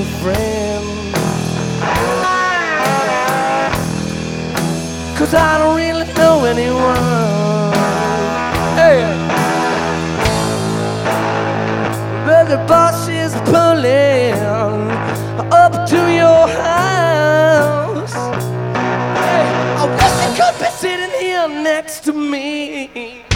new friend. 'Cause I don't really know anyone. Hey. But the boss is pulling up to your house. Hey, I wish they could be sitting here next to me.